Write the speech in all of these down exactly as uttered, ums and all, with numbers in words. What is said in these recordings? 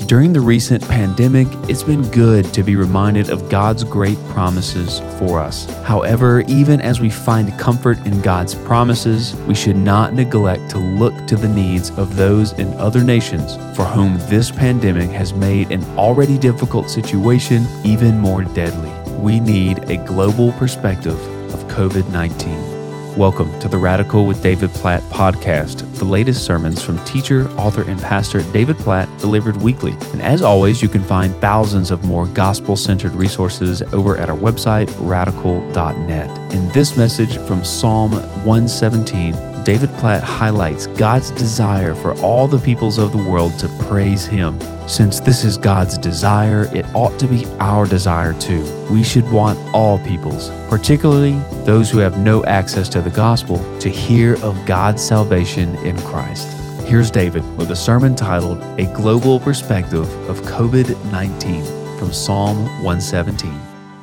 During the recent pandemic, it's been good to be reminded of God's great promises for us. However, even as we find comfort in God's promises, we should not neglect to look to the needs of those in other nations for whom this pandemic has made an already difficult situation even more deadly. We need a global perspective of covid nineteen. Welcome to the Radical with David Platt podcast, the latest sermons from teacher, author, and pastor David Platt, delivered weekly. And as always, you can find thousands of more gospel-centered resources over at our website, radical dot net. In this message from Psalm one seventeen, David Platt highlights God's desire for all the peoples of the world to praise Him. Since this is God's desire, it ought to be our desire too. We should want all peoples, particularly those who have no access to the gospel, to hear of God's salvation in Christ. Here's David with a sermon titled A Global Perspective of covid nineteen from Psalm one seventeen.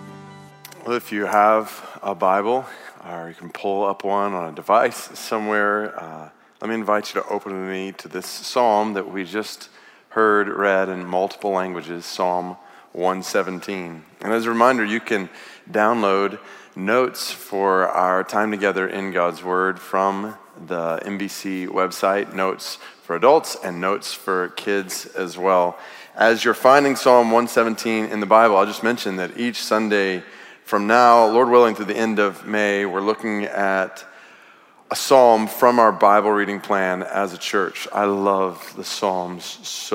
Well, if you have a Bible, or you can pull up one on a device somewhere, uh, let me invite you to open with me to this psalm that we just heard read in multiple languages, Psalm one seventeen. And as a reminder, you can download notes for our time together in God's Word from the M B C website, notes for adults and notes for kids as well. As you're finding Psalm one seventeen in the Bible, I'll just mention that each Sunday from now, Lord willing, through the end of May, we're looking at a psalm from our Bible reading plan as a church. I love the Psalms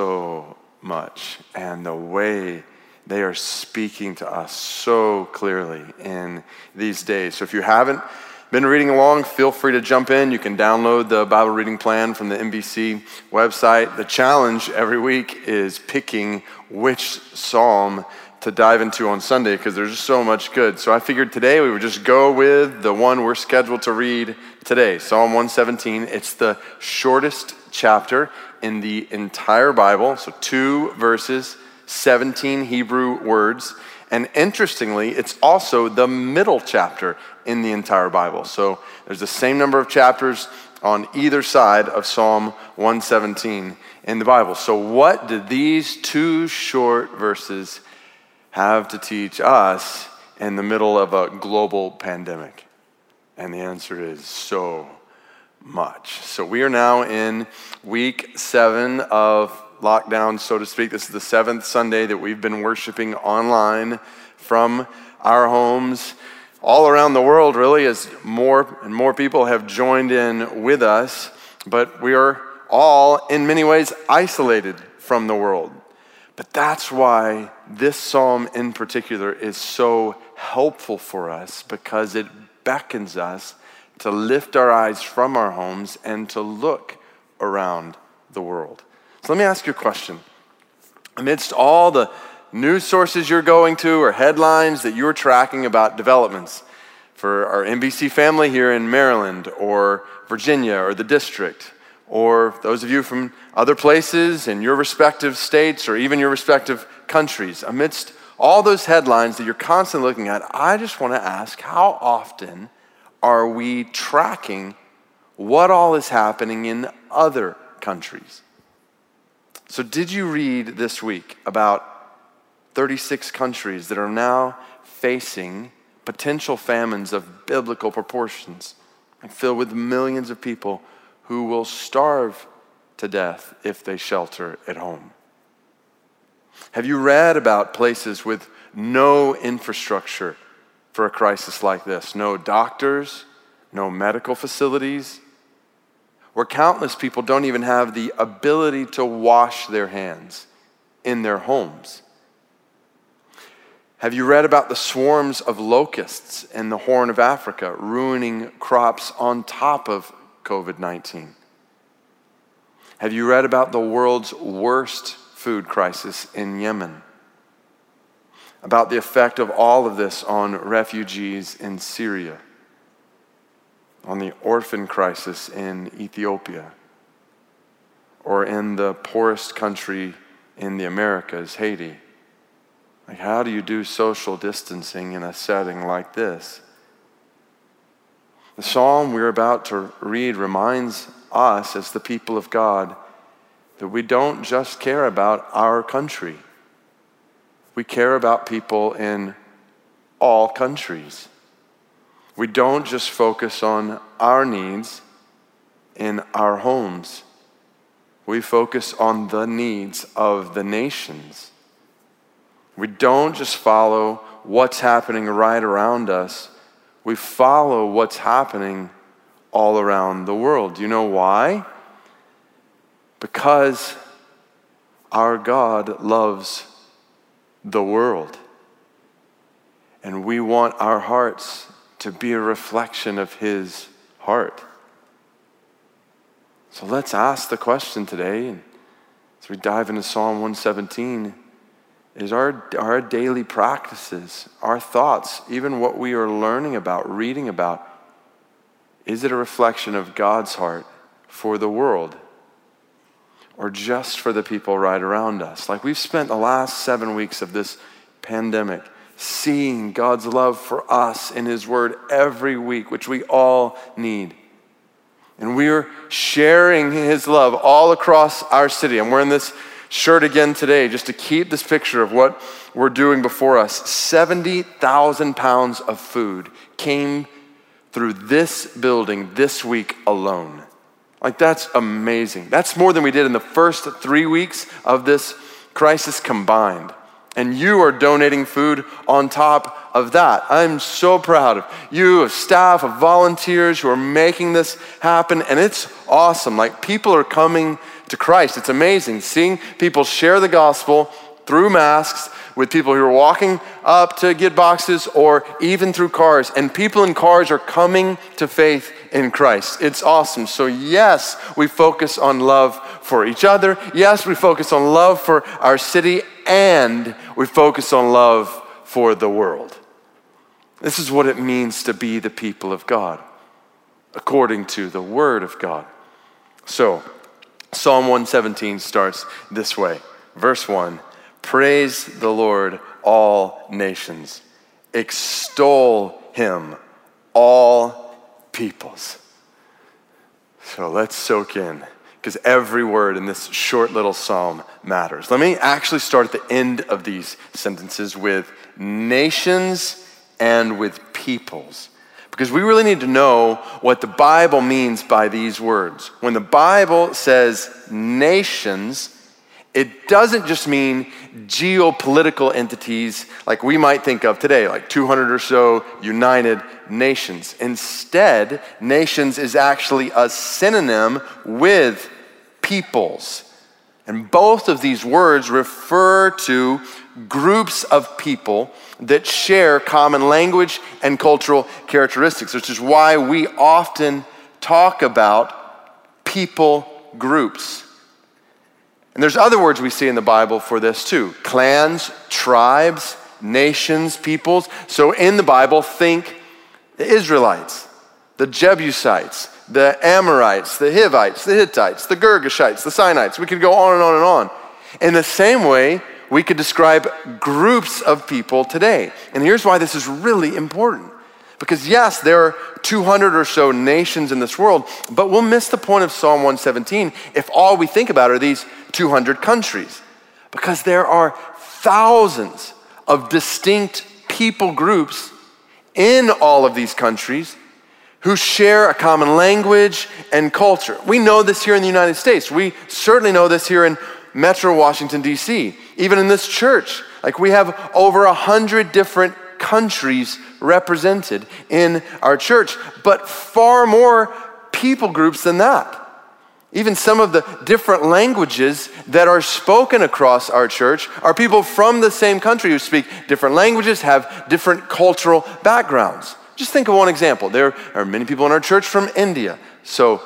so much, and the way they are speaking to us so clearly in these days. So if you haven't been reading along, feel free to jump in. You can download the Bible reading plan from the M B C website. The challenge every week is picking which psalm to dive into on Sunday, because there's just so much good. So I figured today we would just go with the one we're scheduled to read today, Psalm one seventeen. It's the shortest chapter in the entire Bible, so two verses, seventeen Hebrew words. And interestingly, it's also the middle chapter in the entire Bible. So there's the same number of chapters on either side of Psalm one seventeen in the Bible. So what did these two short verses have to teach us in the middle of a global pandemic? And the answer is so much. So we are now in week seven of lockdown, so to speak. This is the seventh Sunday that we've been worshiping online from our homes all around the world, really, as more and more people have joined in with us. But we are all, in many ways, isolated from the world. But that's why this psalm in particular is so helpful for us, because it beckons us to lift our eyes from our homes and to look around the world. So let me ask you a question. Amidst all the news sources you're going to or headlines that you're tracking about developments for our M B C family here in Maryland or Virginia or the district, or those of you from other places in your respective states or even your respective countries, amidst all those headlines that you're constantly looking at, I just want to ask, how often are we tracking what all is happening in other countries? So did you read this week about thirty-six countries that are now facing potential famines of biblical proportions, like filled with millions of people who will starve to death if they shelter at home? Have you read about places with no infrastructure for a crisis like this? No doctors, no medical facilities, where countless people don't even have the ability to wash their hands in their homes? Have you read about the swarms of locusts in the Horn of Africa ruining crops on top of covid nineteen? Have you read about the world's worst food crisis in Yemen? About the effect of all of this on refugees in Syria? On the orphan crisis in Ethiopia? Or in the poorest country in the Americas, Haiti? Like, how do you do social distancing in a setting like this? The psalm we're about to read reminds us as the people of God that we don't just care about our country. We care about people in all countries. We don't just focus on our needs in our homes. We focus on the needs of the nations. We don't just follow what's happening right around us. We follow what's happening all around the world. Do you know why? Because our God loves the world. And we want our hearts to be a reflection of his heart. So let's ask the question today, and as we dive into Psalm one seventeen, is our, our daily practices, our thoughts, even what we are learning about, reading about, is it a reflection of God's heart for the world? Or just for the people right around us? Like we've spent the last seven weeks of this pandemic seeing God's love for us in his word every week, which we all need. And we're sharing his love all across our city. I'm wearing this shirt again today just to keep this picture of what we're doing before us. seventy thousand pounds of food came through this building this week alone. Like that's amazing. That's more than we did in the first three weeks of this crisis combined. And you are donating food on top of that. I'm so proud of you, of staff, of volunteers who are making this happen. And it's awesome. Like people are coming to Christ. It's amazing seeing people share the gospel through masks with people who are walking up to get boxes or even through cars. And people in cars are coming to faith in Christ. It's awesome. So yes, we focus on love for each other. Yes, we focus on love for our city, and we focus on love for the world. This is what it means to be the people of God, according to the word of God. So, Psalm one seventeen starts this way. Verse one, praise the Lord, all nations. Extol him, all peoples. So let's soak in, because every word in this short little psalm matters. Let me actually start at the end of these sentences with nations and with peoples, because we really need to know what the Bible means by these words. When the Bible says nations, it doesn't just mean geopolitical entities like we might think of today, like two hundred or so united nations. Instead, nations is actually a synonym with peoples. And both of these words refer to groups of people that share common language and cultural characteristics, which is why we often talk about people groups. And there's other words we see in the Bible for this too. Clans, tribes, nations, peoples. So in the Bible, think the Israelites, the Jebusites, the Amorites, the Hivites, the Hittites, the Girgashites, the Sinites. We could go on and on and on. In the same way, we could describe groups of people today. And here's why this is really important. Because yes, there are two hundred or so nations in this world, but we'll miss the point of Psalm one seventeen if all we think about are these two hundred countries. Because there are thousands of distinct people groups in all of these countries who share a common language and culture. We know this here in the United States. We certainly know this here in Metro Washington, D C. Even in this church, like we have over a hundred different countries represented in our church, but far more people groups than that. Even some of the different languages that are spoken across our church are people from the same country who speak different languages, have different cultural backgrounds. Just think of one example. There are many people in our church from India. So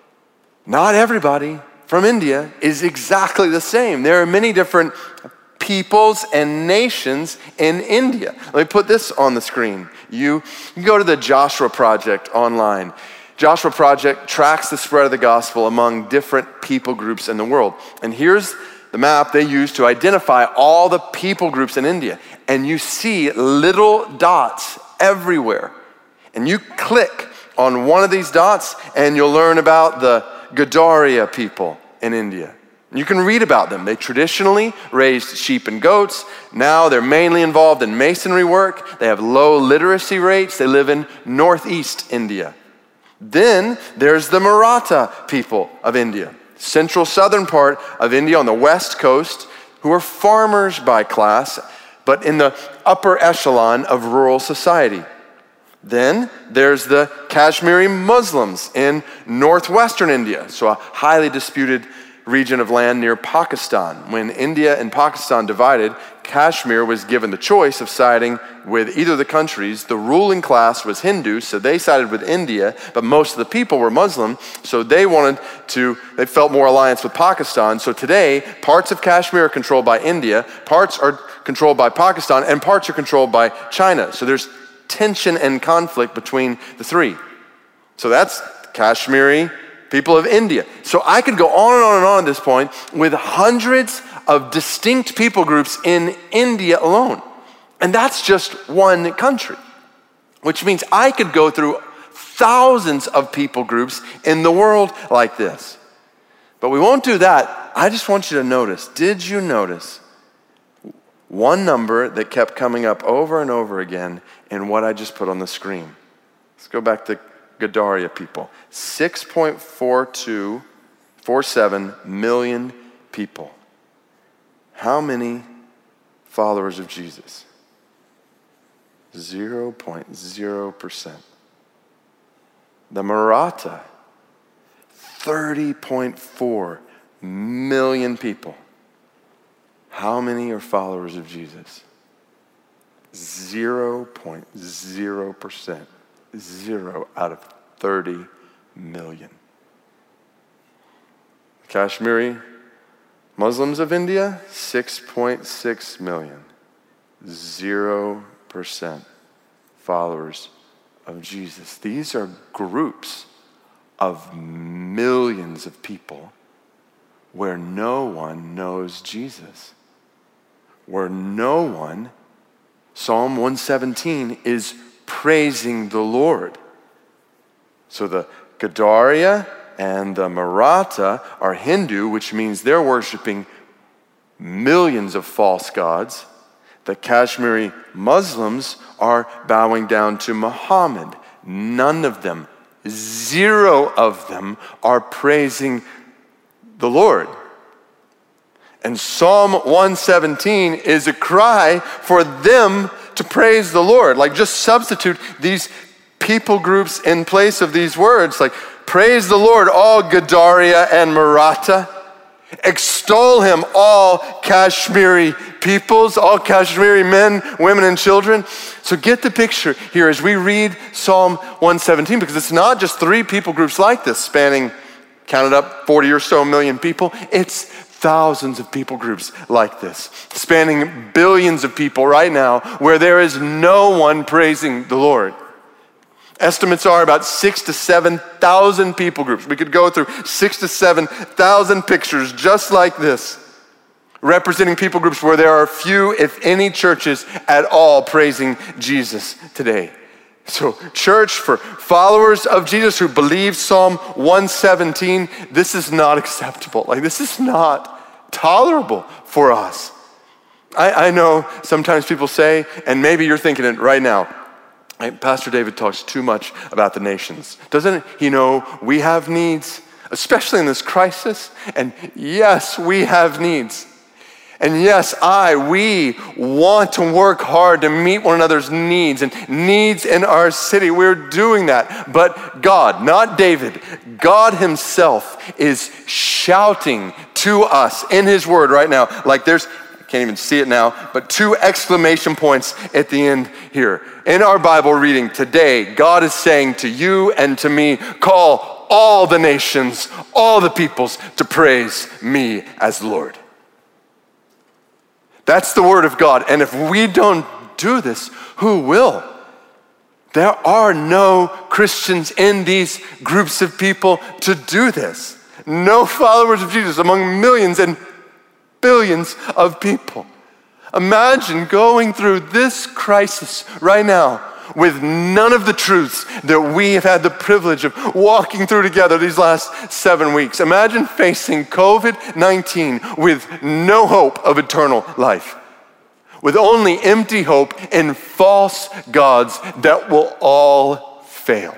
not everybody from India is exactly the same. There are many different peoples and nations in India. Let me put this on the screen. You can go to the Joshua Project online. Joshua Project tracks the spread of the gospel among different people groups in the world. And here's the map they use to identify all the people groups in India. And you see little dots everywhere. And you click on one of these dots and you'll learn about the Gadaria people in India. You can read about them. They traditionally raised sheep and goats. Now they're mainly involved in masonry work. They have low literacy rates. They live in northeast India. Then there's the Maratha people of India, central southern part of India on the west coast, who are farmers by class, but in the upper echelon of rural society. Then there's the Kashmiri Muslims in northwestern India, so a highly disputed region of land near Pakistan. When India and Pakistan divided, Kashmir was given the choice of siding with either of the countries. The ruling class was Hindu, so they sided with India, but most of the people were Muslim, so they wanted to, they felt more alliance with Pakistan. So today, parts of Kashmir are controlled by India, parts are controlled by Pakistan, and parts are controlled by China. So there's tension and conflict between the three. So that's Kashmiri people of India. So I could go on and on and on at this point with hundreds of distinct people groups in India alone. And that's just one country, which means I could go through thousands of people groups in the world like this. But we won't do that. I just want you to notice, did you notice one number that kept coming up over and over again in what I just put on the screen? Let's go back to Gadaria people. six point four two four seven million people. How many followers of Jesus? zero point zero percent. The Maratha, thirty point four million people. How many are followers of Jesus? zero point zero percent. Zero out of thirty million. Kashmiri Muslims of India, six point six million. Zero percent followers of Jesus. These are groups of millions of people where no one knows Jesus. Where no one, Psalm one seventeen, is praising the Lord. So the Gadaria and the Maratha are Hindu, which means they're worshiping millions of false gods. The Kashmiri Muslims are bowing down to Muhammad. None of them, zero of them, are praising the Lord. And Psalm one seventeen is a cry for them to praise the Lord. Like, just substitute these people groups in place of these words. Like, praise the Lord, all Gadaria and Maratha. Extol him, all Kashmiri peoples, all Kashmiri men, women, and children. So get the picture here as we read Psalm one seventeen, because it's not just three people groups like this spanning, counted up, forty or so million people. It's thousands of people groups like this, spanning billions of people right now, where there is no one praising the Lord. Estimates are about six to seven thousand people groups. We could go through six to seven thousand pictures just like this, representing people groups where there are few, if any, churches at all praising Jesus today. So, church, for followers of Jesus who believe Psalm one seventeen, this is not acceptable. Like, this is not tolerable for us. I, I know sometimes people say, and maybe you're thinking it right now, Pastor David talks too much about the nations. Doesn't he know we have needs, especially in this crisis? And yes, we have needs. And yes, I, we want to work hard to meet one another's needs and needs in our city. We're doing that. But God, not David, God himself is shouting to us in his word right now. Like there's, I can't even see it now, but two exclamation points at the end here. In our Bible reading today, God is saying to you and to me, call all the nations, all the peoples to praise me as Lord. That's the word of God. And if we don't do this, who will? There are no Christians in these groups of people to do this. No followers of Jesus among millions and billions of people. Imagine going through this crisis right now with none of the truths that we have had the privilege of walking through together these last seven weeks. Imagine facing covid nineteen with no hope of eternal life, with only empty hope in false gods that will all fail.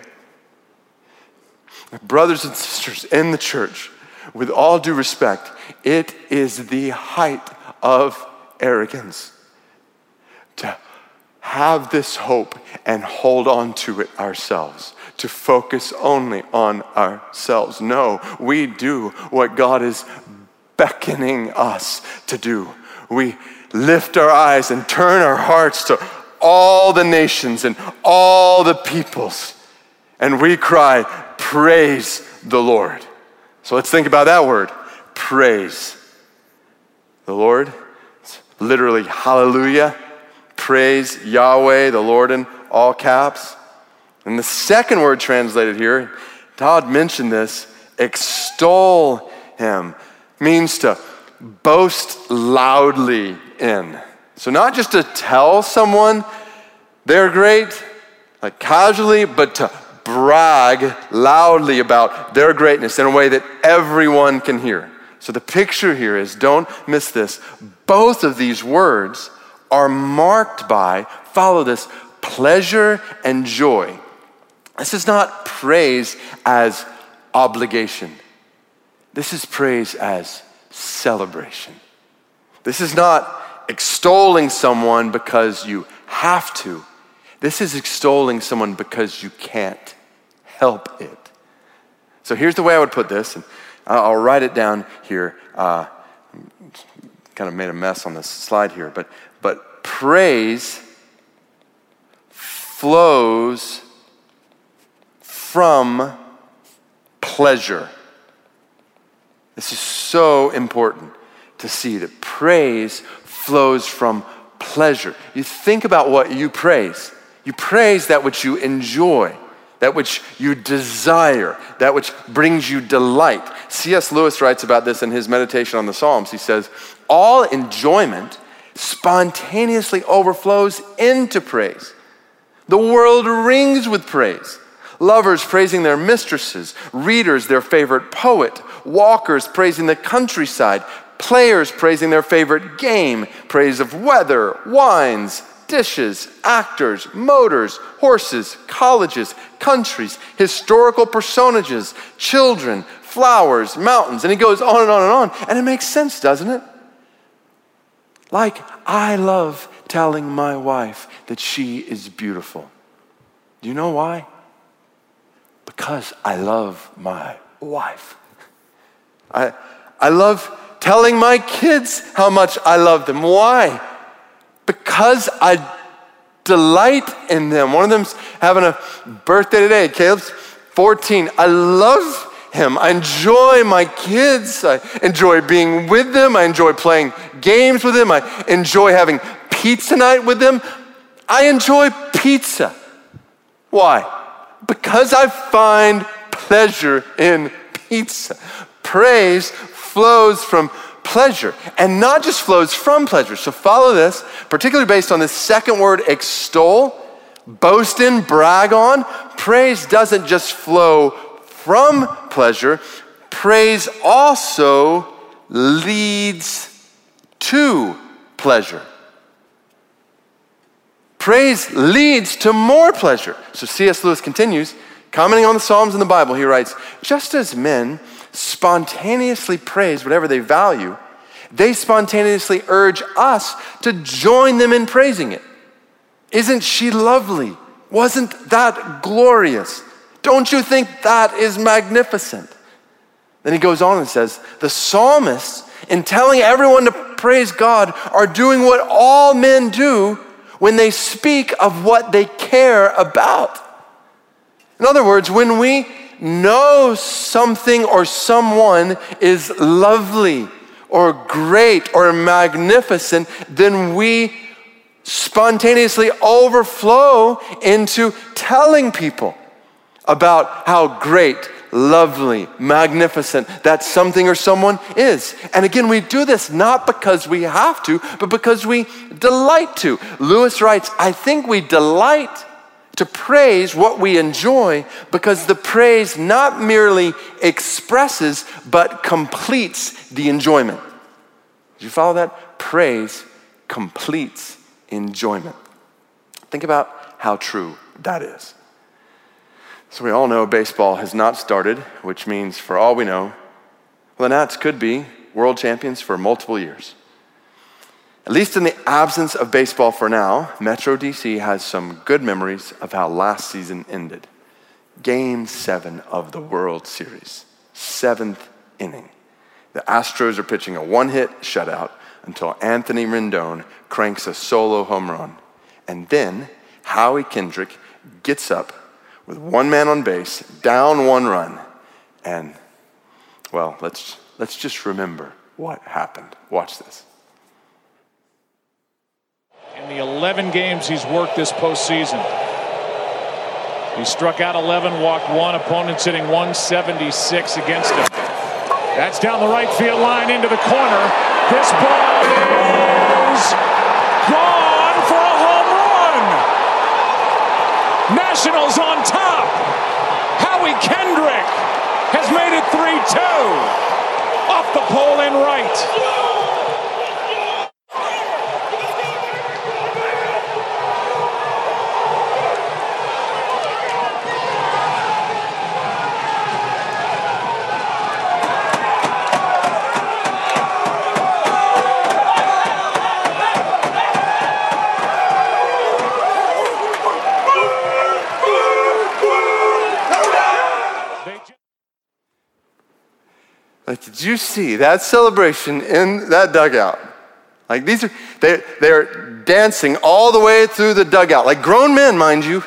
Brothers and sisters in the church, with all due respect, it is the height of arrogance to have this hope and hold on to it ourselves, to focus only on ourselves. No, we do what God is beckoning us to do. We lift our eyes and turn our hearts to all the nations and all the peoples, and we cry, praise the Lord. So let's think about that word, praise. The Lord, it's literally hallelujah. Praise Yahweh, the Lord in all caps. And the second word translated here, Todd mentioned this, extol him, means to boast loudly in. So not just to tell someone they're great, like casually, but to brag loudly about their greatness in a way that everyone can hear. So the picture here is, don't miss this, both of these words are marked by, follow this, pleasure and joy. This is not praise as obligation. This is praise as celebration. This is not extolling someone because you have to. This is extolling someone because you can't help it. So here's the way I would put this, and I'll write it down here. Uh, kind of made a mess on this slide here, but but praise flows from pleasure. This is so important to see that praise flows from pleasure. You think about what you praise. You praise that which you enjoy, that which you desire, that which brings you delight. C S Lewis writes about this in his meditation on the Psalms. He says, all enjoyment spontaneously overflows into praise. The world rings with praise. Lovers praising their mistresses, readers their favorite poet, walkers praising the countryside, players praising their favorite game, praise of weather, wines, dishes, actors, motors, horses, colleges, countries, historical personages, children, flowers, mountains, and he goes on and on and on. And it makes sense, doesn't it? Like, I love telling my wife that she is beautiful. Do you know why? Because I love my wife. I, I love telling my kids how much I love them. Why? Because I delight in them. One of them's having a birthday today. Caleb's fourteen. I love him. I enjoy my kids. I enjoy being with them. I enjoy playing games with them. I enjoy having pizza night with them. I enjoy pizza. Why? Because I find pleasure in pizza. Praise flows from pleasure, and not just flows from pleasure. So follow this, particularly based on this second word, extol, boast in, brag on. Praise doesn't just flow from pleasure. Praise also leads to pleasure. Praise leads to more pleasure. So C S Lewis continues, commenting on the Psalms in the Bible, he writes, just as men spontaneously praise whatever they value, they spontaneously urge us to join them in praising it. Isn't she lovely? Wasn't that glorious? Don't you think that is magnificent? Then he goes on and says, the psalmists, in telling everyone to praise God, are doing what all men do when they speak of what they care about. In other words, when we know something or someone is lovely or great or magnificent, then we spontaneously overflow into telling people about how great, lovely, magnificent that something or someone is. And again, we do this not because we have to, but because we delight to. Lewis writes, I think we delight To praise what we enjoy, because the praise not merely expresses, but completes the enjoyment. Did you follow that? Praise completes enjoyment. Think about how true that is. So we all know baseball has not started, which means for all we know, well, the Nats could be world champions for multiple years. At least in the absence of baseball for now, Metro D C has some good memories of how last season ended. Game seven of the World Series, seventh inning. The Astros are pitching a one-hit shutout until Anthony Rendon cranks a solo home run. And then Howie Kendrick gets up with one man on base, down one run. And, well, let's, let's just remember what happened. Watch this. In the eleven games he's worked this postseason, he struck out eleven, walked one, opponents hitting one seventy-six against him. That's down the right field line into the corner. This ball is gone for a home run. Nationals on top. Howie Kendrick has made it three two. Off the pole in right. Like, did you see that celebration in that dugout? Like, these are, they, they're dancing all the way through the dugout, like grown men, mind you,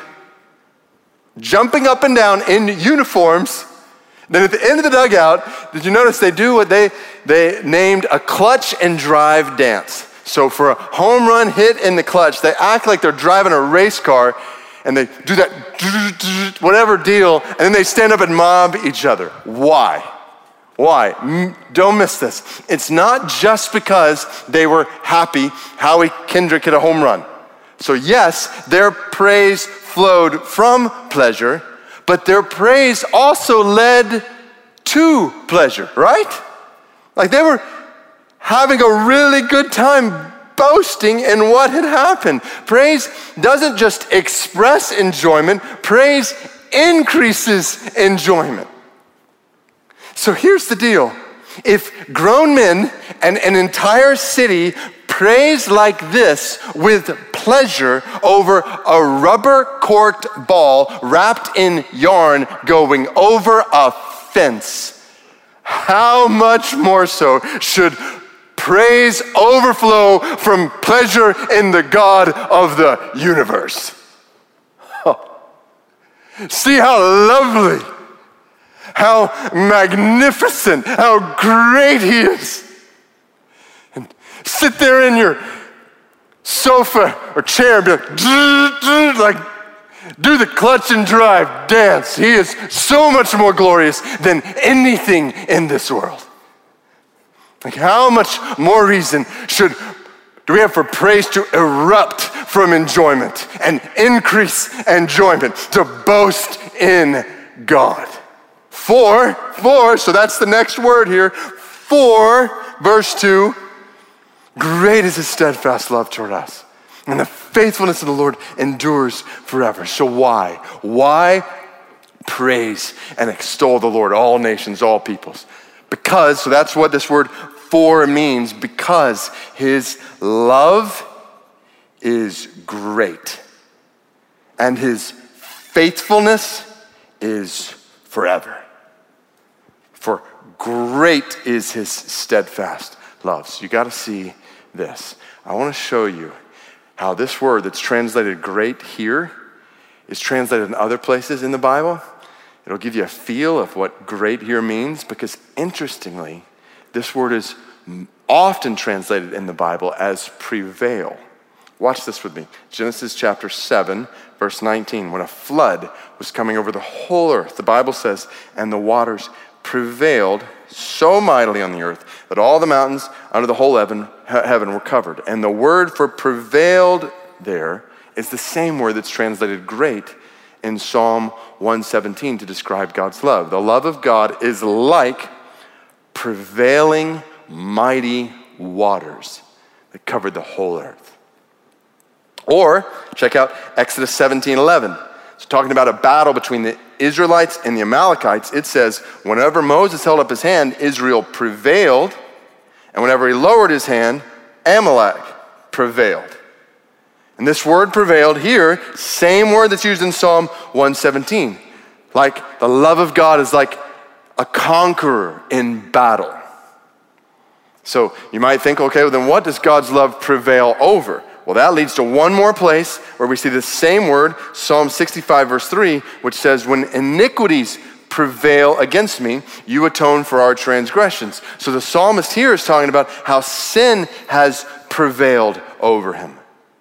jumping up and down in uniforms. Then at the end of the dugout, did you notice they do what they, they named a clutch and drive dance? So for a home run hit in the clutch, they act like they're driving a race car, and they do that whatever deal, and then they stand up and mob each other. Why? Why? Don't miss this. It's not just because they were happy Howie Kendrick hit a home run. So yes, their praise flowed from pleasure, but their praise also led to pleasure, right? Like they were having a really good time boasting in what had happened. Praise doesn't just express enjoyment, praise increases enjoyment. So here's the deal. If grown men and an entire city praise like this with pleasure over a rubber-corked ball wrapped in yarn going over a fence, how much more so should praise overflow from pleasure in the God of the universe? Oh. See how lovely, how magnificent, how great he is. And sit there in your sofa or chair and be like, like, do the clutch and drive dance. He is so much more glorious than anything in this world. Like, how much more reason should do we have for praise to erupt from enjoyment and increase enjoyment, to boast in God? For, for, so that's the next word here. For, verse two, great is his steadfast love toward us, and the faithfulness of the Lord endures forever. So why? Why praise and extol the Lord, all nations, all peoples? Because, so that's what this word for means, because his love is great, and his faithfulness is forever. For great is his steadfast love. So you got to see this. I want to show you how this word that's translated great here is translated in other places in the Bible. It'll give you a feel of what great here means, because interestingly, this word is often translated in the Bible as prevail. Watch this with me. Genesis chapter seven, verse nineteen. When a flood was coming over the whole earth, the Bible says, and the waters prevailed so mightily on the earth that all the mountains under the whole heaven, heaven were covered. And the word for prevailed there is the same word that's translated great in Psalm one seventeen to describe God's love. The love of God is like prevailing mighty waters that covered the whole earth. Or check out Exodus seventeen eleven. It's talking about a battle between the Israelites and the Amalekites. It says, whenever Moses held up his hand, Israel prevailed, and whenever he lowered his hand, Amalek prevailed. And this word prevailed here, same word that's used in Psalm one seventeen. Like the love of God is like a conqueror in battle. So you might think, okay, well then what does God's love prevail over? Well, that leads to one more place where we see the same word, Psalm sixty-five verse three, which says, when iniquities prevail against me, you atone for our transgressions. So the psalmist here is talking about how sin has prevailed over him.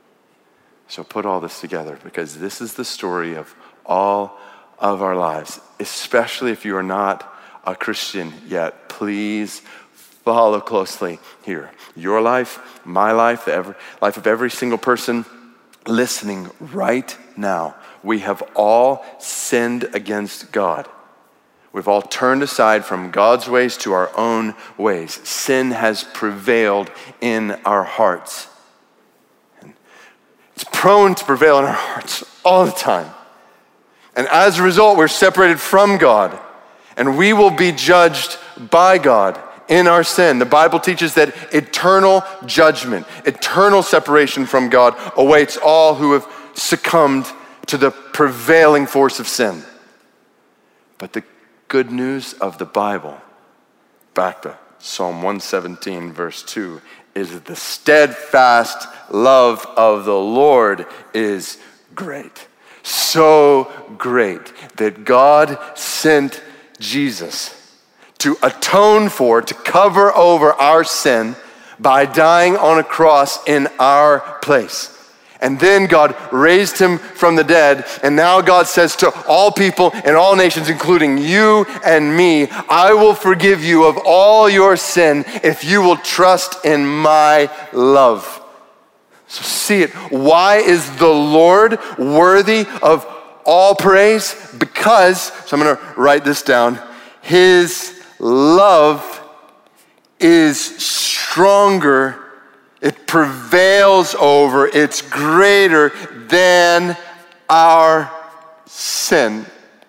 So put all this together, because this is the story of all of our lives, especially if you are not a Christian yet. Please follow closely here. Your life, my life, the every, life of every single person listening right now. We have all sinned against God. We've all turned aside from God's ways to our own ways. Sin has prevailed in our hearts. And it's prone to prevail in our hearts all the time. And as a result, we're separated from God, and we will be judged by God in our sin. The Bible teaches that eternal judgment, eternal separation from God awaits all who have succumbed to the prevailing force of sin. But the good news of the Bible, back to Psalm one seventeen verse two, is that the steadfast love of the Lord is great. So great that God sent Jesus to atone for, to cover over our sin by dying on a cross in our place. And then God raised him from the dead, and now God says to all people and all nations, including you and me, I will forgive you of all your sin if you will trust in my love. So see it. Why is the Lord worthy of all praise? Because, so I'm gonna write this down, his love is stronger, it prevails over, it's greater than our sin.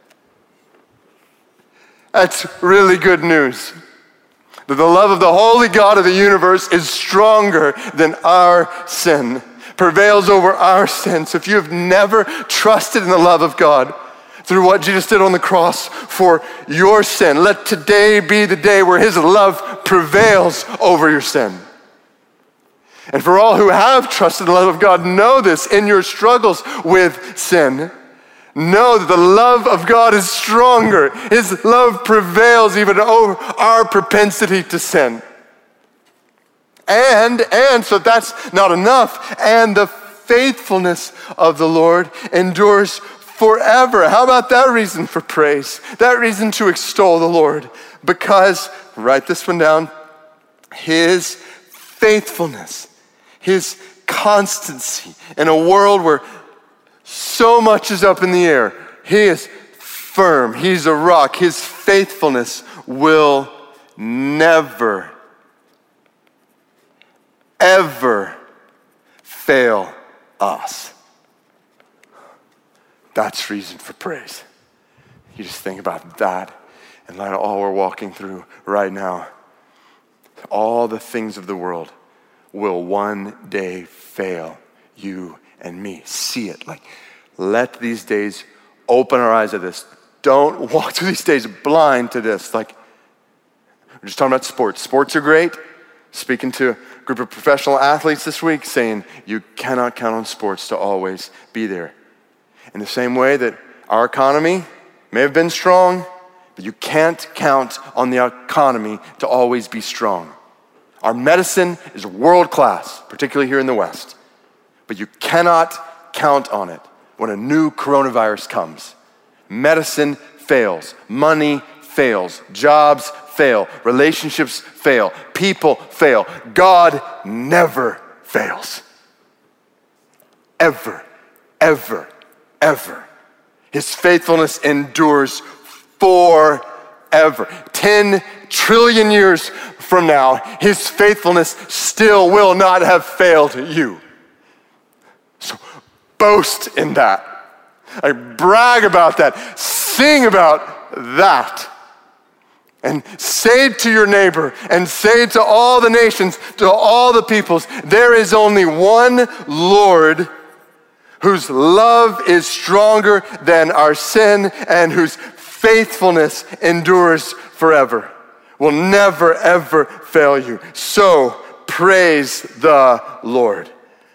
That's really good news. That the love of the holy God of the universe is stronger than our sin, prevails over our sin. So if you have never trusted in the love of God through what Jesus did on the cross for your sin, let today be the day where his love prevails over your sin. And for all who have trusted in the love of God, know this in your struggles with sin. Know that the love of God is stronger. His love prevails even over our propensity to sin. And, and, so that's not enough, and the faithfulness of the Lord endures forever. How about that reason for praise? That reason to extol the Lord? Because, write this one down, his faithfulness, his constancy in a world where so much is up in the air. He is firm. He's a rock. His faithfulness will never, ever fail us. That's reason for praise. You just think about that in light of all we're walking through right now. All the things of the world will one day fail you and me. See it. Like, let these days open our eyes to this. Don't walk through these days blind to this. Like, we're just talking about sports. Sports are great. Speaking to a group of professional athletes this week, saying you cannot count on sports to always be there. In the same way that our economy may have been strong, but you can't count on the economy to always be strong. Our medicine is world class, particularly here in the West, but you cannot count on it when a new coronavirus comes. Medicine fails, money fails, jobs fail, relationships fail, people fail. God never fails. Ever. ever, ever. His faithfulness endures forever. Ten trillion years from now, his faithfulness still will not have failed you. So boast in that. Like, brag about that. Sing about that. And say to your neighbor, and say to all the nations, to all the peoples, there is only one Lord whose love is stronger than our sin and whose faithfulness endures forever. Will never, ever fail you. So praise the Lord.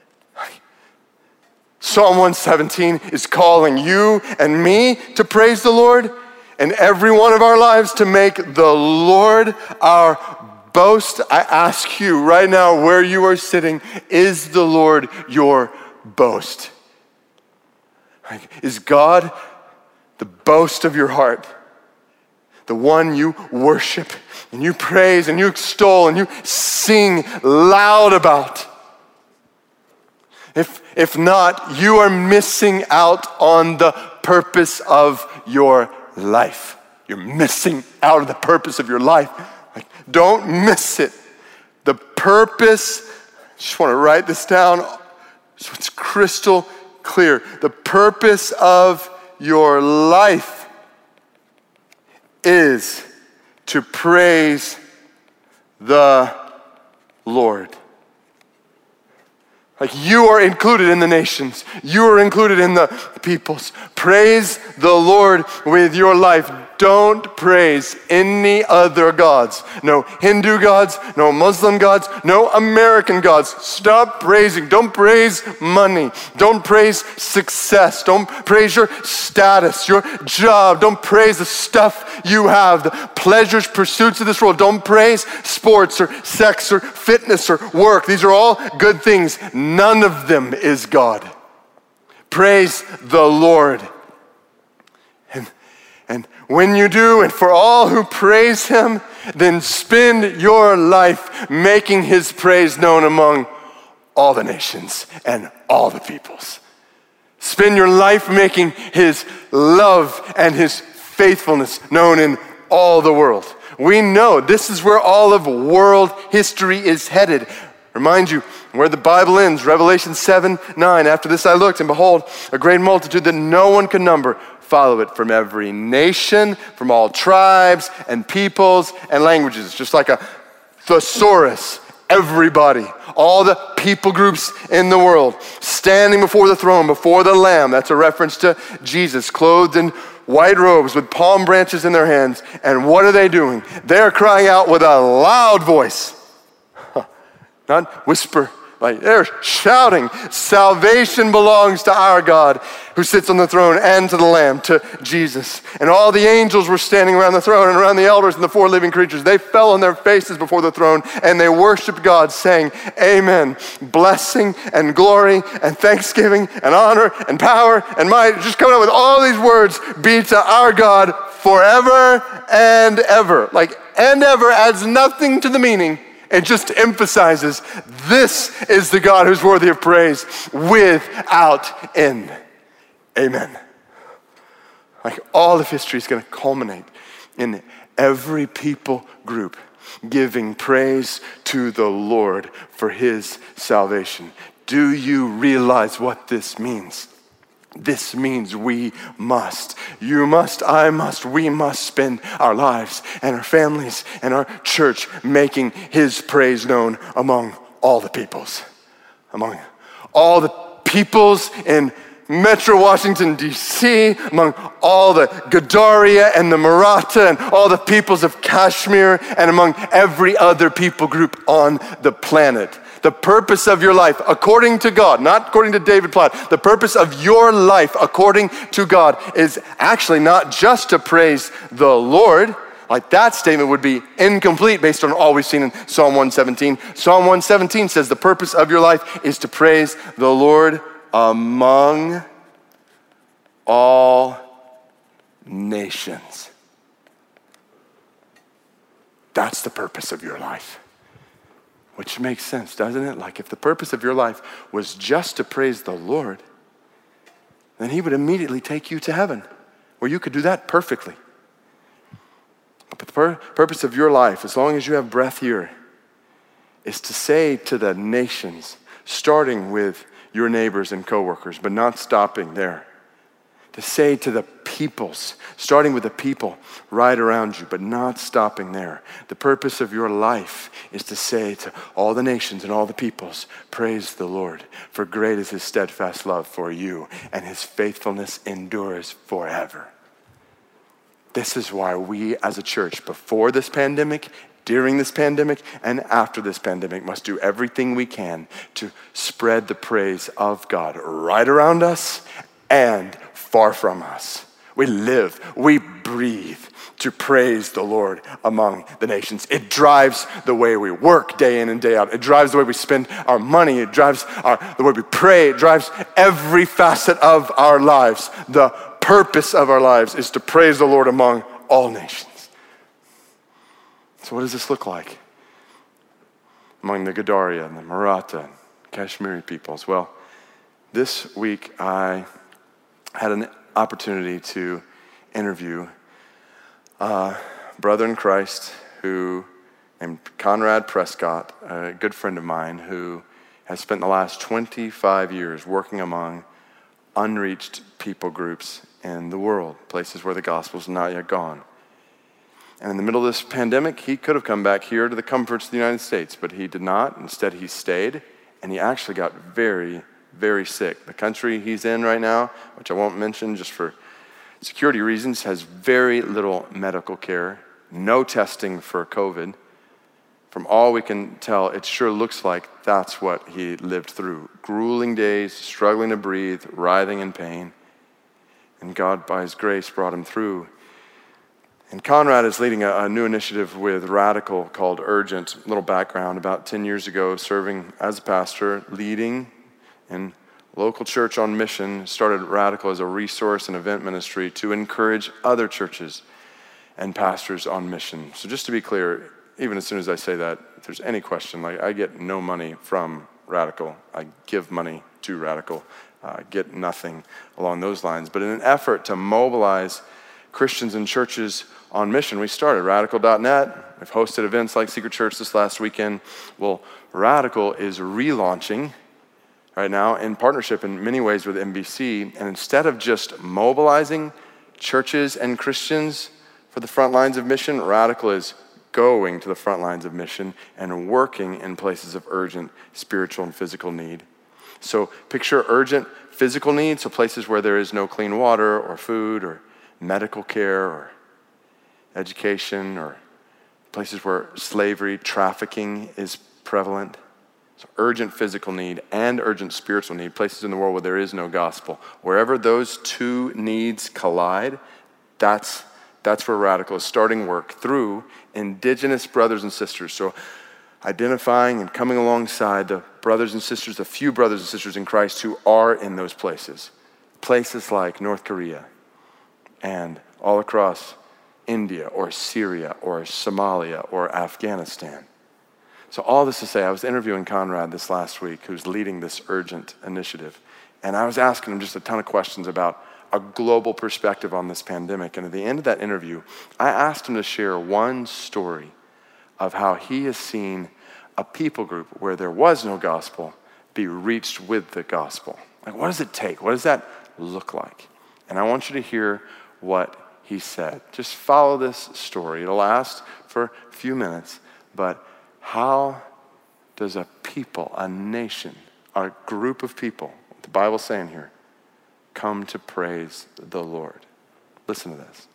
Psalm one seventeen is calling you and me to praise the Lord, and every one of our lives to make the Lord our boast. I ask you right now, where you are sitting, is the Lord your boast? Is God the boast of your heart? The one you worship and you praise and you extol and you sing loud about? If, if not, you are missing out on the purpose of your life. You're missing out on the purpose of your life. Like, don't miss it. The purpose, I just want to write this down so it's crystal clear. The purpose of your life is to praise the Lord. Like, you are included in the nations. You are included in the peoples. Praise the Lord with your life. Don't praise any other gods. No Hindu gods, no Muslim gods, no American gods. Stop praising. Don't praise money. Don't praise success. Don't praise your status, your job. Don't praise the stuff you have, the pleasures, pursuits of this world. Don't praise sports or sex or fitness or work. These are all good things. None of them is God. Praise the Lord. And, and when you do, and for all who praise him, then spend your life making his praise known among all the nations and all the peoples. Spend your life making his love and his faithfulness known in all the world. We know this is where all of world history is headed. Remind you where the Bible ends, Revelation seven, nine. After this I looked, and behold, a great multitude that no one could number follow it, from every nation, from all tribes and peoples and languages. Just like a thesaurus, everybody, all the people groups in the world, standing before the throne, before the Lamb. That's a reference to Jesus, clothed in white robes with palm branches in their hands. And what are they doing? They're crying out with a loud voice. Not whisper, like they're shouting, salvation belongs to our God who sits on the throne and to the Lamb, to Jesus. And all the angels were standing around the throne and around the elders and the four living creatures. They fell on their faces before the throne and they worshiped God, saying, Amen. Blessing and glory and thanksgiving and honor and power and might, just coming up with all these words, be to our God forever and ever. Like, and ever adds nothing to the meaning. It just emphasizes this is the God who's worthy of praise without end. Amen. Like, all of history is going to culminate in every people group giving praise to the Lord for his salvation. Do you realize what this means? This means we must, you must, I must, we must spend our lives and our families and our church making his praise known among all the peoples. Among all the peoples in Metro Washington, D C, among all the Gadaria and the Maratha and all the peoples of Kashmir, and among every other people group on the planet. The purpose of your life, according to God, not according to David Platt, the purpose of your life, according to God, is actually not just to praise the Lord. Like, that statement would be incomplete based on all we've seen in Psalm one seventeen. Psalm one seventeen says the purpose of your life is to praise the Lord among all nations. That's the purpose of your life. Which makes sense, doesn't it? Like, if the purpose of your life was just to praise the Lord, then he would immediately take you to heaven, where you could do that perfectly. But the pur- purpose of your life, as long as you have breath here, is to say to the nations, starting with your neighbors and coworkers, but not stopping there. To say to the peoples, starting with the people right around you, but not stopping there. The purpose of your life is to say to all the nations and all the peoples, praise the Lord, for great is his steadfast love for you, and his faithfulness endures forever. This is why we as a church, before this pandemic, during this pandemic, and after this pandemic, must do everything we can to spread the praise of God right around us and far from us. We live, we breathe to praise the Lord among the nations. It drives the way we work day in and day out. It drives the way we spend our money. It drives our, the way we pray. It drives every facet of our lives. The purpose of our lives is to praise the Lord among all nations. So what does this look like among the Gadaria and the Maratha and Kashmiri peoples? Well, this week I had an opportunity to interview a brother in Christ who named Conrad Prescott, a good friend of mine who has spent the last twenty-five years working among unreached people groups in the world, places where the gospel's not yet gone. And in the middle of this pandemic, he could have come back here to the comforts of the United States, but he did not. Instead, he stayed, and he actually got very, very sick. The country he's in right now, which I won't mention just for security reasons, has very little medical care, no testing for COVID. From all we can tell, it sure looks like that's what he lived through. Grueling days, struggling to breathe, writhing in pain. And God, by his grace, brought him through. And Conrad is leading a, a new initiative with Radical called Urgent. A little background, about ten years ago, serving as a pastor, leading in local church on mission, started Radical as a resource and event ministry to encourage other churches and pastors on mission. So just to be clear, even as soon as I say that, if there's any question, like I get no money from Radical. I give money to Radical. I get nothing along those lines. But in an effort to mobilize Christians and churches on mission, we started Radical dot net. We've hosted events like Secret Church this last weekend. Well, Radical is relaunching right now in partnership in many ways with N B C. And instead of just mobilizing churches and Christians for the front lines of mission, Radical is going to the front lines of mission and working in places of urgent spiritual and physical need. So picture urgent physical needs, so places where there is no clean water or food or medical care or education, or places where slavery, trafficking is prevalent. So urgent physical need and urgent spiritual need, places in the world where there is no gospel. Wherever those two needs collide, that's that's where Radical is starting work through indigenous brothers and sisters. So identifying and coming alongside the brothers and sisters, the few brothers and sisters in Christ who are in those places. Places like North Korea and all across India or Syria or Somalia or Afghanistan. So all this to say, I was interviewing Conrad this last week, who's leading this urgent initiative. And I was asking him just a ton of questions about a global perspective on this pandemic. And at the end of that interview, I asked him to share one story of how he has seen a people group where there was no gospel be reached with the gospel. Like, what does it take? What does that look like? And I want you to hear what he said. Just follow this story. It'll last for a few minutes, but how does a people, a nation, a group of people, what the Bible's saying here, come to praise the Lord? Listen to this.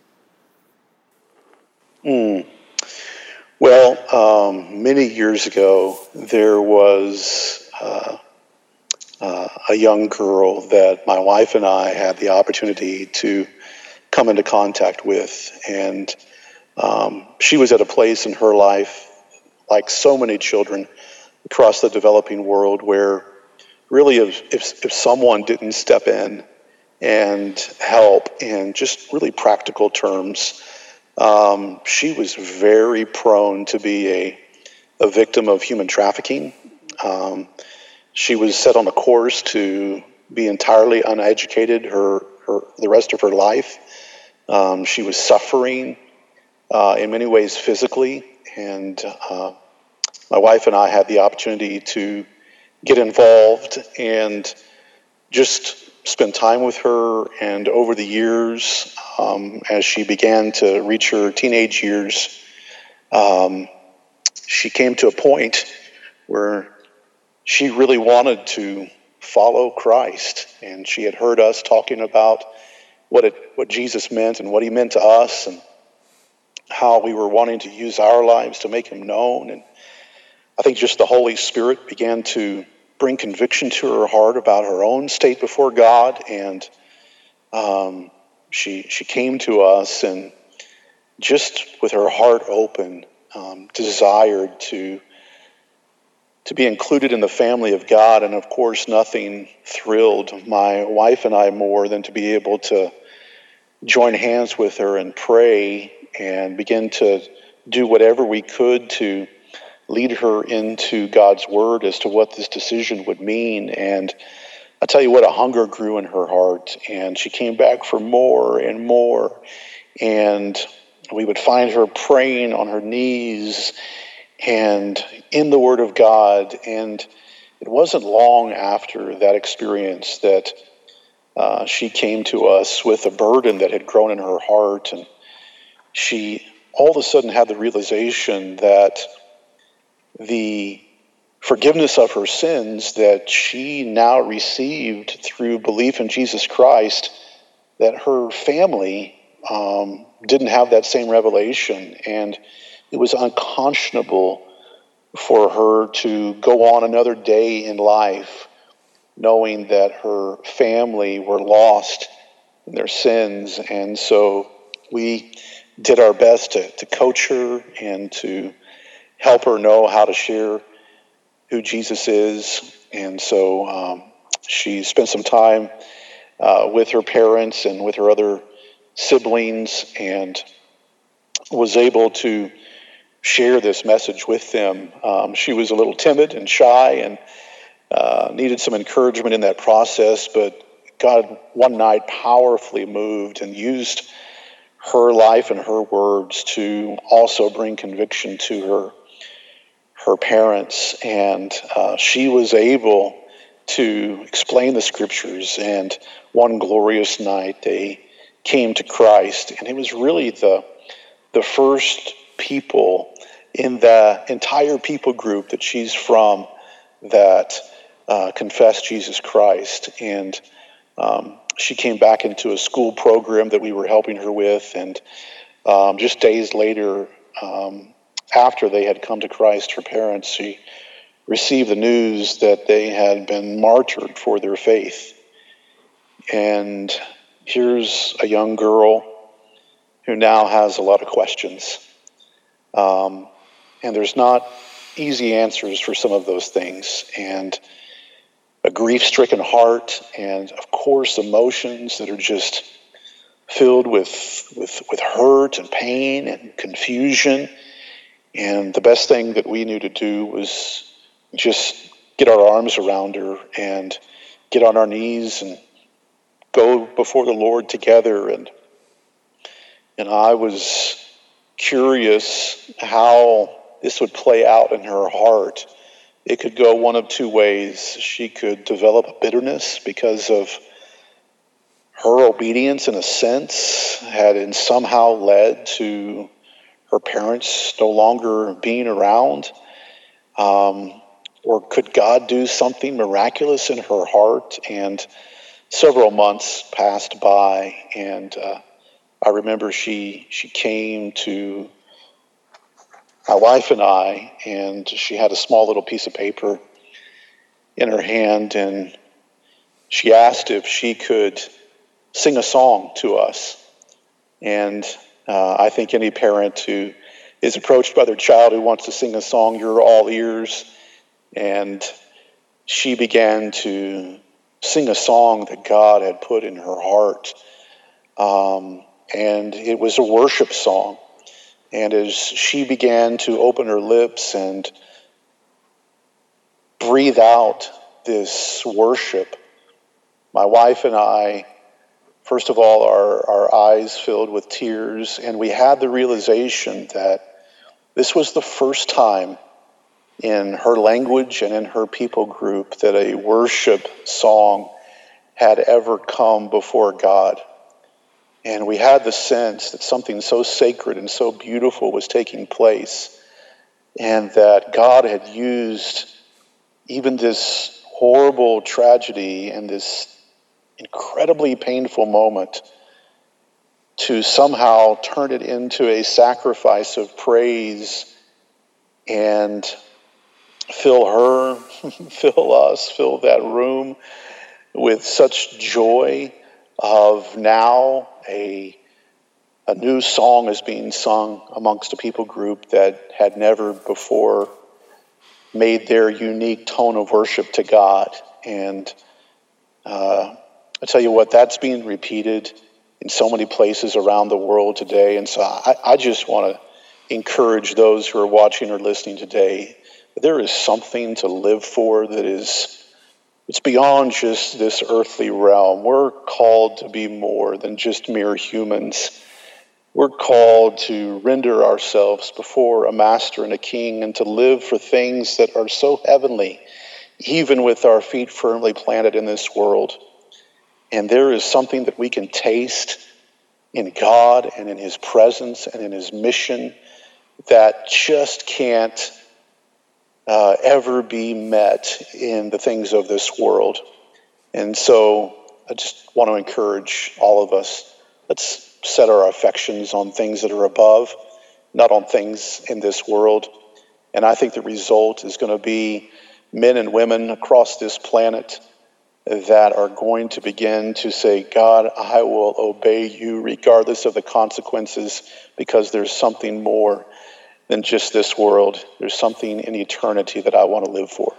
Mm. Well, um, many years ago, there was uh, uh, a young girl that my wife and I had the opportunity to come into contact with. And um, she was at a place in her life, like so many children across the developing world, where really if, if, if someone didn't step in and help in just really practical terms, um, she was very prone to be a, a victim of human trafficking. Um, she was set on a course to be entirely uneducated her, her the rest of her life. Um, she was suffering uh, in many ways physically, and uh, my wife and I had the opportunity to get involved and just spend time with her. And over the years, um, as she began to reach her teenage years, um, she came to a point where she really wanted to follow Christ. And she had heard us talking about what it, what Jesus meant and what he meant to us, and how we were wanting to use our lives to make him known. And I think just the Holy Spirit began to bring conviction to her heart about her own state before God, and um, she she came to us and just with her heart open, um, desired to to be included in the family of God. And of course, nothing thrilled my wife and I more than to be able to join hands with her and pray and begin to do whatever we could to lead her into God's word as to what this decision would mean. And I tell you what, a hunger grew in her heart, and she came back for more and more. And we would find her praying on her knees and in the Word of God. And it wasn't long after that experience that uh, she came to us with a burden that had grown in her heart. And she all of a sudden had the realization that the forgiveness of her sins that she now received through belief in Jesus Christ, that her family um, didn't have that same revelation. And it was unconscionable for her to go on another day in life knowing that her family were lost in their sins. And so we did our best to, to coach her and to help her know how to share who Jesus is. And so um, she spent some time uh, with her parents and with her other siblings, and was able to share this message with them. Um, she was a little timid and shy and uh, needed some encouragement in that process, but God one night powerfully moved and used her life and her words to also bring conviction to her her parents, and uh, she was able to explain the scriptures. And one glorious night they came to Christ, and it was really the the first people in the entire people group that she's from that uh, confessed Jesus Christ. And um, she came back into a school program that we were helping her with, and um, just days later, um, after they had come to Christ, her parents, she received the news that they had been martyred for their faith. And here's a young girl who now has a lot of questions. Um, and there's not easy answers for some of those things. And a grief-stricken heart, and of course emotions that are just filled with, with, with hurt and pain and confusion. And the best thing that we knew to do was just get our arms around her and get on our knees and go before the Lord together. And and I was curious how this would play out in her heart. It could go one of two ways. She could develop a bitterness because of her obedience, in a sense, had in somehow led to her parents no longer being around. Um, or could God do something miraculous in her heart? And several months passed by, and uh, I remember she she came to my wife and I, and she had a small little piece of paper in her hand, and she asked if she could sing a song to us. And uh, I think any parent who is approached by their child who wants to sing a song, you're all ears. And she began to sing a song that God had put in her heart. Um, and it was a worship song. And as she began to open her lips and breathe out this worship, my wife and I, first of all, our, our eyes filled with tears, and we had the realization that this was the first time in her language and in her people group that a worship song had ever come before God. And we had the sense that something so sacred and so beautiful was taking place, and that God had used even this horrible tragedy and this incredibly painful moment to somehow turn it into a sacrifice of praise and fill her, fill us, fill that room with such joy of now a, a new song is being sung amongst a people group that had never before made their unique tone of worship to God. And uh, I tell you what, that's being repeated in so many places around the world today. And so I, I just want to encourage those who are watching or listening today, that there is something to live for that is, it's beyond just this earthly realm. We're called to be more than just mere humans. We're called to render ourselves before a master and a king and to live for things that are so heavenly, even with our feet firmly planted in this world. And there is something that we can taste in God and in his presence and in his mission that just can't uh, ever be met in the things of this world. And so I just want to encourage all of us, let's set our affections on things that are above, not on things in this world. And I think the result is going to be men and women across this planet that are going to begin to say, God, I will obey you regardless of the consequences, because there's something more than just this world. There's something in eternity that I want to live for.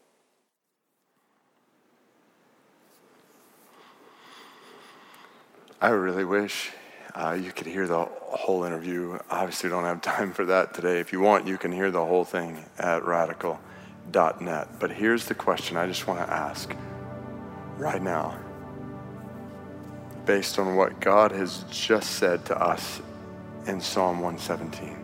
I really wish uh, you could hear the whole interview. Obviously, we don't have time for that today. If you want, you can hear the whole thing at radical dot net. But here's the question I just want to ask right now, based on what God has just said to us in Psalm one seventeen.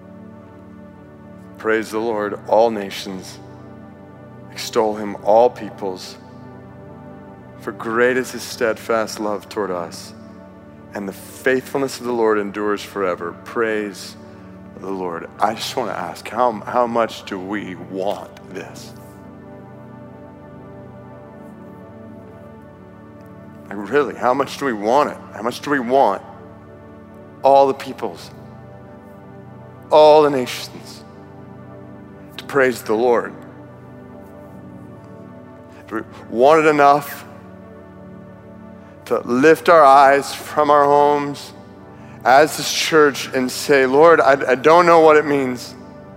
Praise the Lord, all nations. Extol him, all peoples. For great is his steadfast love toward us, and the faithfulness of the Lord endures forever. Praise the Lord. I just want to ask, how, how much do we want this? Like really, how much do we want it? How much do we want all the peoples, all the nations to praise the Lord? Do we want it enough to lift our eyes from our homes as this church and say, Lord, I, I don't know what it means,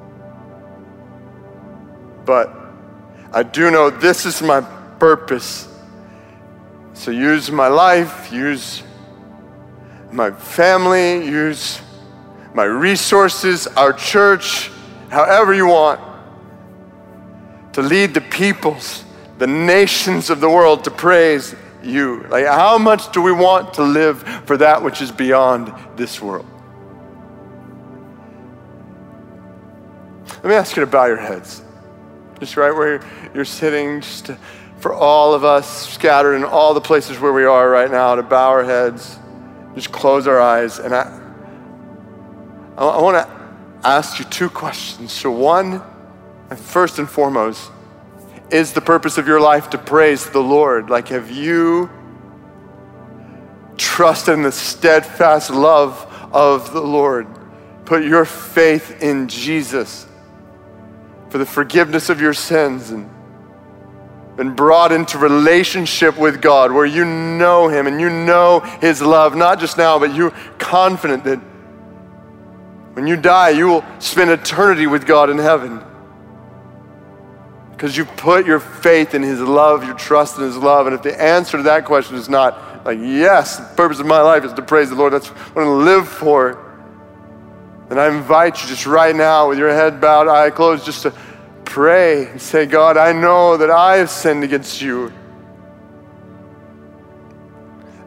but I do know this is my purpose. So use my life, use my family, use my resources, our church, however you want, to lead the peoples, the nations of the world to praise you. Like, how much do we want to live for that which is beyond this world? Let me ask you to bow your heads. Just right where you're sitting, just to, for all of us scattered in all the places where we are right now, to bow our heads, just close our eyes. And I, I, I want to ask you two questions. So one, first and foremost, is the purpose of your life to praise the Lord? Like, have you trusted in the steadfast love of the Lord? Put your faith in Jesus for the forgiveness of your sins and been brought into relationship with God where you know him and you know his love, not just now, but you're confident that when you die, you will spend eternity with God in heaven. Because you put your faith in his love, your trust in his love. And if the answer to that question is not like, yes, the purpose of my life is to praise the Lord, that's what I live for, then I invite you just right now with your head bowed, eye closed, just to pray and say, God, I know that I have sinned against you.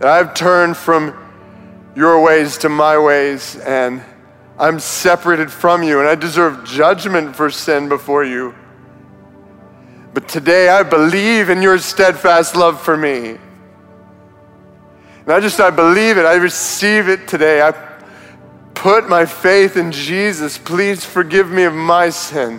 that I've turned from your ways to my ways, and I'm separated from you, and I deserve judgment for sin before you. But today I believe in your steadfast love for me. Not just I believe it, I receive it today. I put my faith in Jesus. Please forgive me of my sin.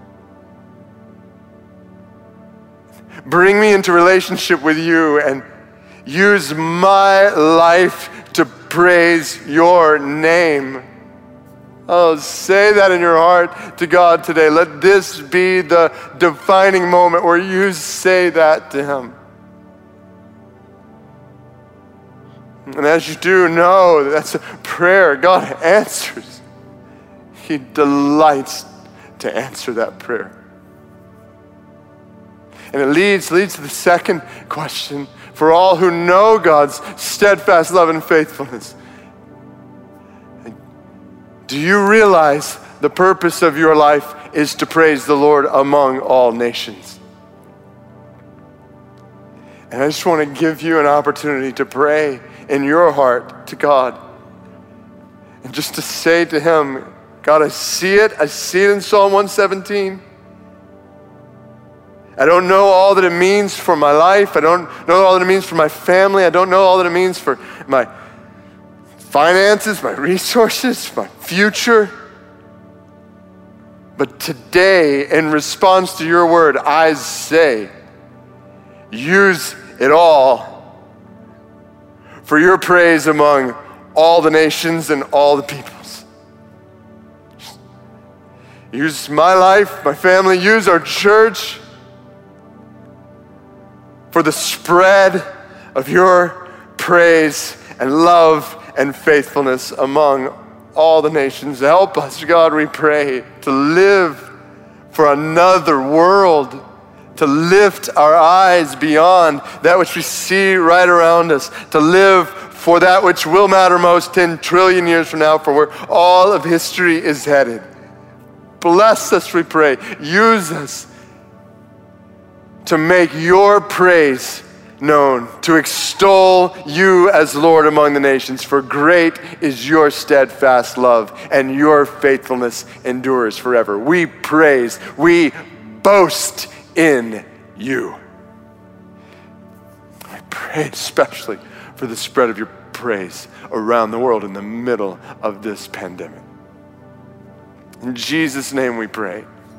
Bring me into relationship with you and use my life to praise your name. Oh, say that in your heart to God today. Let this be the defining moment where you say that to him. And as you do, know that that's a prayer God answers. He delights to answer that prayer. And it leads, leads to the second question for all who know God's steadfast love and faithfulness. Do you realize the purpose of your life is to praise the Lord among all nations? And I just want to give you an opportunity to pray in your heart to God. And just to say to him, God, I see it. I see it in Psalm one seventeen. I don't know all that it means for my life. I don't know all that it means for my family. I don't know all that it means for my finances, my resources, my future. But today, in response to your word, I say, use it all for your praise among all the nations and all the peoples. Use my life, my family, use our church for the spread of your praise and love and faithfulness among all the nations. Help us, God, we pray, to live for another world, to lift our eyes beyond that which we see right around us, to live for that which will matter most ten trillion years from now, for where all of history is headed. Bless us, we pray. Use us to make your praise known, to extol you as Lord among the nations, for great is your steadfast love, and your faithfulness endures forever. We praise, we boast in you. I pray especially for the spread of your praise around the world in the middle of this pandemic. In Jesus' name we pray.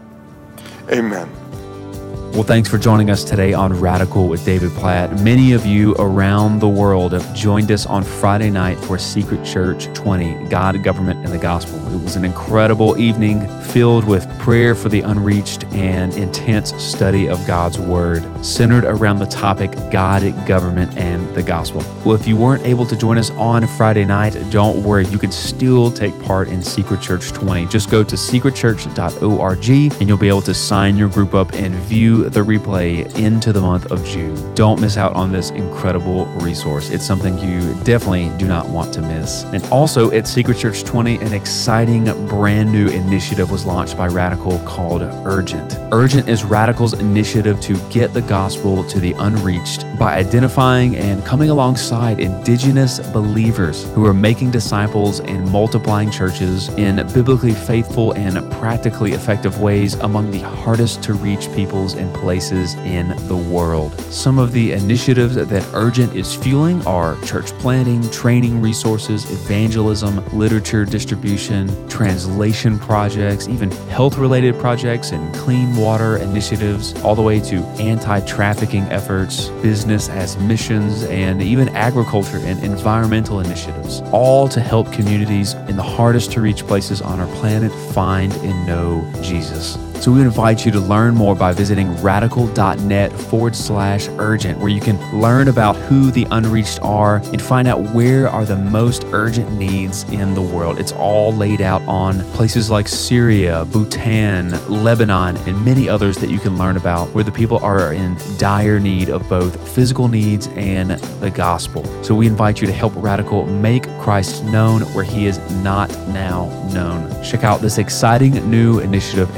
Amen. Well, thanks for joining us today on Radical with David Platt. Many of you around the world have joined us on Friday night for Secret Church twenty, God, Government, and the Gospel. It was an incredible evening filled with prayer for the unreached and intense study of God's Word, centered around the topic God, Government, and the Gospel. Well, if you weren't able to join us on Friday night, don't worry. You can still take part in Secret Church twenty. Just go to secret church dot org and you'll be able to sign your group up and view the replay into the month of June. Don't miss out on this incredible resource. It's something you definitely do not want to miss. And also at Secret Church twenty, an exciting brand new initiative was launched by Radical called Urgent. Urgent is Radical's initiative to get the gospel to the unreached by identifying and coming alongside indigenous believers who are making disciples and multiplying churches in biblically faithful and practically effective ways among the hardest to reach peoples and places in the world. Some of the initiatives that Urgent is fueling are church planting, training resources, evangelism, literature distribution, translation projects, even health-related projects and clean water initiatives, all the way to anti-trafficking efforts, business as missions, and even agriculture and environmental initiatives, all to help communities in the hardest to reach places on our planet find and know Jesus. So we invite you to learn more by visiting radical.net forward slash urgent, where you can learn about who the unreached are and find out where are the most urgent needs in the world. It's all laid out on places like Syria, Bhutan, Lebanon, and many others that you can learn about, where the people are in dire need of both physical needs and the gospel. So we invite you to help Radical make Christ known where he is not now known. Check out this exciting new initiative at radical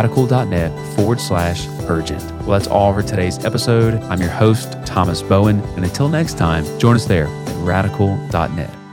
radical.net forward slash urgent. Well, that's all for today's episode. I'm your host, Thomas Bowen, and until next time, join us there at radical dot net.